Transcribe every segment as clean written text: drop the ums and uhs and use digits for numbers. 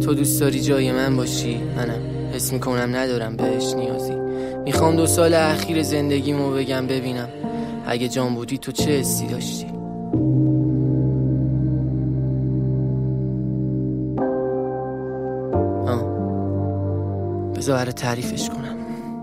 تو دوست داری جای من باشی، منم حس میکنم ندارم بهش نیازی. میخوام 2 سال اخیر زندگیمو بگم ببینم اگه جان بودی تو چه حسی داشتی. بذار برای تعریفش کنم.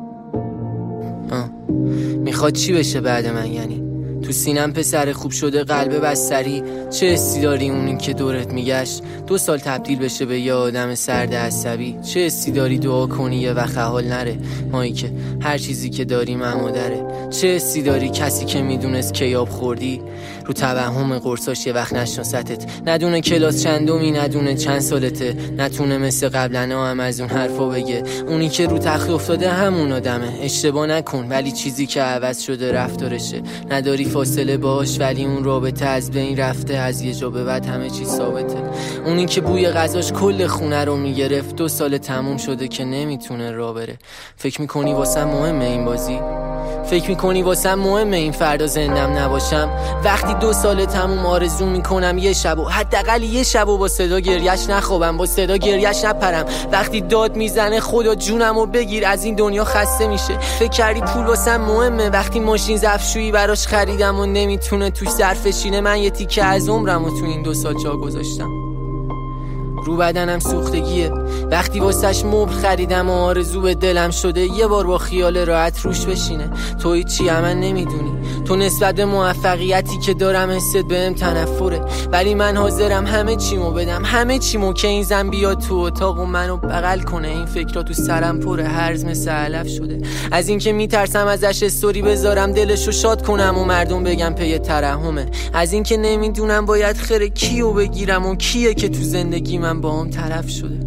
میخواد چی بشه بعد من؟ یعنی تو سینم پسر خوب شده قلب بستری. چه حسی داری اونی که دورت میگشت 2 سال تبدیل بشه به یه آدم سرد عصبی؟ چه حسی داری دعا کنی یه وقت حال نره مایی که هر چیزی که داری مادره؟ چه حسی داری کسی که میدونست کی آب خوردی رو توهم قرصاش یه وقت نشناستت، ندونه کلاس چندمی، ندونه چند سالته، نتونه مثل قبلنا هم از اون حرفا بگه. اونی که رو تخت افتاده همون آدمه. اشتباه نکن ولی چیزی که عوض شده رفتارشه. نداری فاصله باش ولی اون رابطه از بین رفته. از یه جا به بعد همه چیز ثابته. اونی که بوی غذاش کل خونه رو میگرفت 2 سال تموم شده که نمیتونه راه بره. فکر میکنی واسه مهمه این بازی؟ فکر میکنی واسه مهمه این فردا زندم نباشم؟ وقتی 2 سال تموم آرزو میکنم یه شب و حداقل یه شب و با صدا گریش نخوابم، با صدا گریش نپرم. وقتی داد میزنه خدا جونمو بگیر از این دنیا خسته میشه. فکر کردی پول واسه مهمه؟ وقتی ماشین ظرفشویی براش خریدم و نمیتونه توش ظرفشینه. من یه تیکه از عمرمو تو این 2 سال جا گذاشتم. رو بدنم سوختگیه وقتی واسش مبل خریدم و آرزو به دلم شده یه بار با خیال راحت روش بشینه. تو هیچی من نمیدونی، تو نسبت به موفقیتی که دارم حست بهم تنفره، ولی من حاضرم همه چیمو بدم، همه چیمو که این زن بیاد تو اتاق و منو بغل کنه. این فکرها تو سرم پره، هرز مثل علف شده. از این که میترسم ازش استوری بذارم دلشو شاد کنم و مردم بگم پی ترحمه. از این که نمیدونم باید خیر کیو بگیرم و کیه که تو زندگی من با هم طرف شده.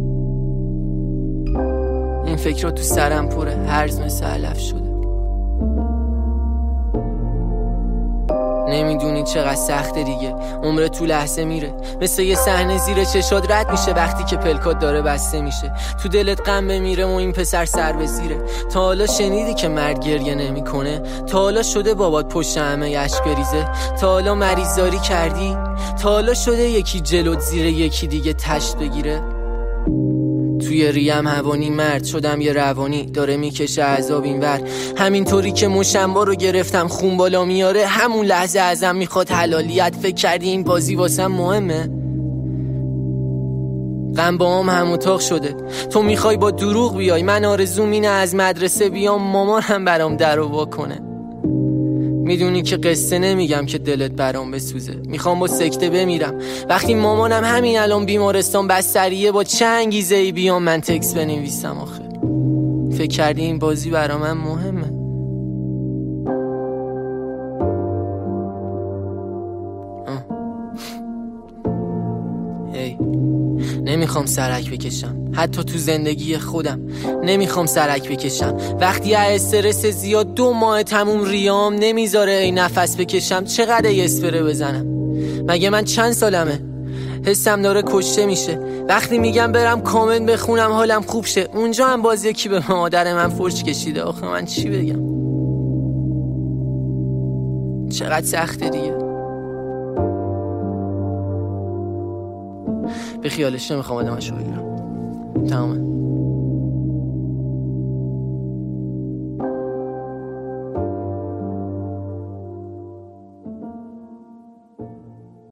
این فکرها تو سرم پره، هرز مثل علف شده. نمیدونی چقدر سخته دیگه، عمر تو لحظه میره، مثل یه صحنه زیر چشات رد میشه وقتی که پلکات داره بسته میشه. تو دلت غم بمیره و این پسر سر به زیره. تا حالا شنیدی که مرد گریه نمیکنه؟ تا حالا شده بابات پشت همه اشک بریزه؟ تا حالا مریضاری کردی؟ تا حالا شده یکی جلوت زیر یکی دیگه تشت بگیره؟ توی ریم هوانی مرد شدم یه روانی داره میکشه عذاب اینور. همینطوری که مشنبا رو گرفتم خون بالا میاره، همون لحظه ازم میخواد حلالیت. فکر کردی این بازی واسم مهمه؟ غم با هم اتاق شده. تو میخوای با دروغ بیای، من آرزوم اینه از مدرسه بیام مامانم برام در و وا کنه. میدونی که قصه نمیگم که دلت برام بسوزه، میخوام با سکته بمیرم. وقتی مامانم همین الان بیمارستان بستریه، با چه انگیزه‌ای بیام من تکس بنویسم آخه؟ فکر کردی این بازی برا من مهمه؟ نمیخوام سرک بکشم، حتی تو زندگی خودم نمیخوام سرک بکشم. وقتی استرس زیاد 2 ماه تموم ریام نمیذاره ای نفس بکشم. چقدر ای اسپره بزنم؟ مگه من چند سالمه؟ حسم داره کشته میشه. وقتی میگم برم کامنت بخونم حالم خوب شه، اونجا هم باز یکی به مادر من فرش کشیده. آخه من چی بگم؟ چقدر سخته دیگه. به خیالش نمیخوام آدمشو بگیرم. تمامه.